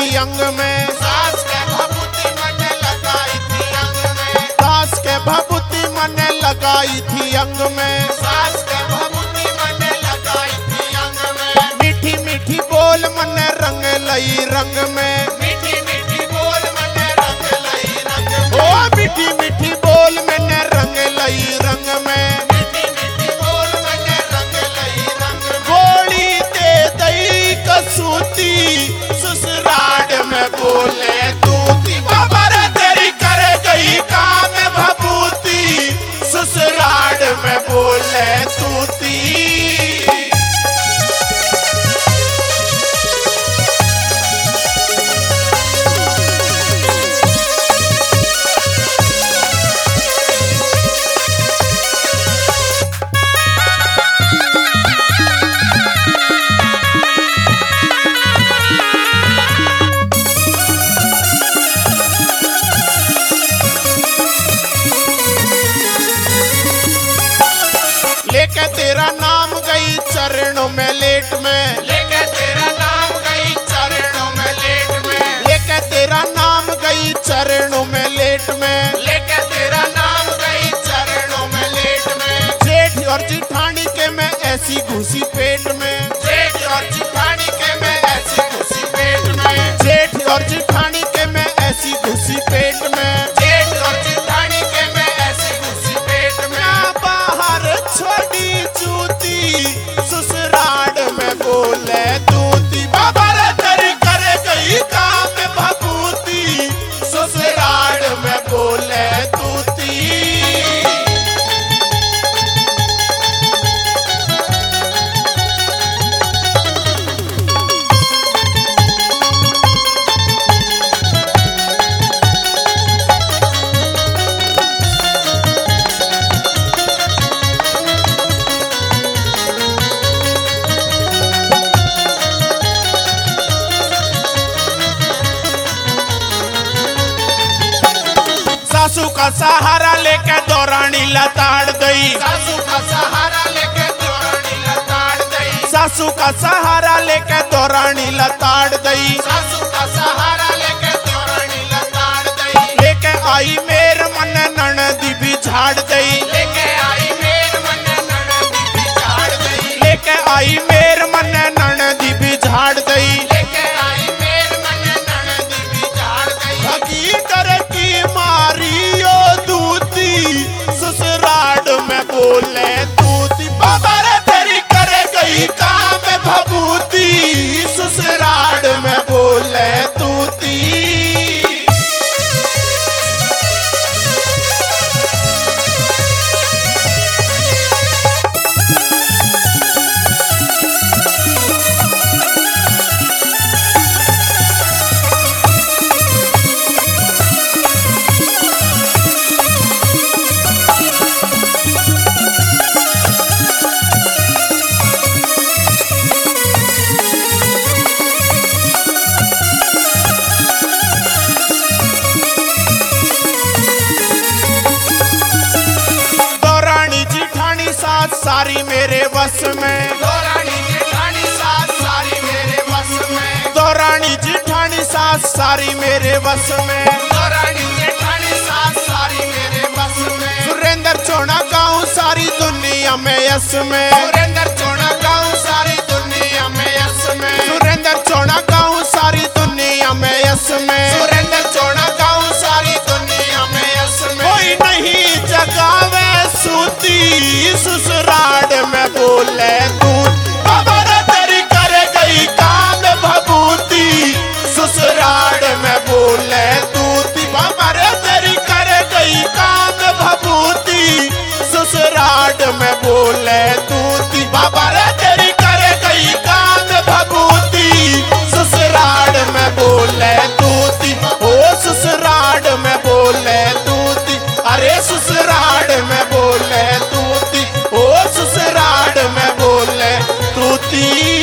थी अंग में, सास के भभूति मन लगाई थी अंग में, सास के भभूति मन लगाई थी अंग में, सास के भभूति मन लगाई थी अंग में, मीठी मीठी बोल मन रंग लई रंग में, मीठी मीठी बोल मन रंग लई रंग में, ओ मीठी मीठी बोल मन रंग लई रंग में, मीठी मीठी बोल मन रंग लई रंग में, गोली दे दई कसूती ससुराल में बोले तूती, बाबा रे तेरी कर गई काम भभूति ससुराल में बोले तूती। लेके तेरा नाम गई चरणों में लेट में, लेके तेरा नाम गई चरणों में लेट में, लेके तेरा नाम गई चरणों में लेट में, लेके तेरा नाम गई चरणों में लेट में, जेठ और जिठानी के मैं ऐसी घुसी पेट में, जेठ और जिठानी के मैं ऐसी घुसी पेट में, जेठ और जिठानी के मैं ऐसी घुसी पेट में, जेठ और जिठानी के मैं ऐसी घुसी पेट में, मैं बाहर छोड़ी जूती ससुराल में बोले तूती, बाबा रे तेरी कर गई काम भभूति ससुराल में बोले तूती। सासू का सहारा लेके दौरानी लताड़ दई, सासू का सहारा लेके दौरानी लताड़ दई, सासू का सहारा लेके दौरानी लताड़ दई, सासू का सहारा लेके दौरानी लताड़ दई, लेके आई मेर मन ननदी भी झाड़ दई, लेके आई मेर मन ननदी भी झाड़ दई, लेके आई मेर मन ननदी भी झाड़ दई, लेके आई मेर मन ननदी भी झाड़ दई, भगी कर की मारियो दूती ससुराल में बोले तूती, बाबा रे तेरी कर गई काम भभूति ससुराल में बोले तूती। दौरानी जिठानी साथ सारी मेरे वश में, दौरानी जेठानी सास सारी मेरे बस में, दौरानी जिठानी साथ सारी मेरे वश में, दौरानी जेठानी सास सारी मेरे बस में, सुरेंद्र चौड़ा गाँव सारी दुनिया में यश में, सुरेंद्र चौड़ा गाँव सारी दुनिया में यश में, सुरेंद्र चौड़ा गाँव सारी दुनिया में यश में, सुरेंद्र चौड़ा गाँव सारी दुनिया में यश में, कोई नहीं जगावे सूती ससुराल में बोले तू, बाबा रे तेरी कर गई काम भभूति ससुराल में बोले तूती, बाबा रे तेरी कर गई काम भभूति ससुराल में बोले तूती, बाबा रे तेरी कर गई काम भभूति ससुराल में बोले तूती, ओ ससुराल में बोले तूती, अरे ससुराल में बोले तूती, ओ ससुराल में बोले तूती।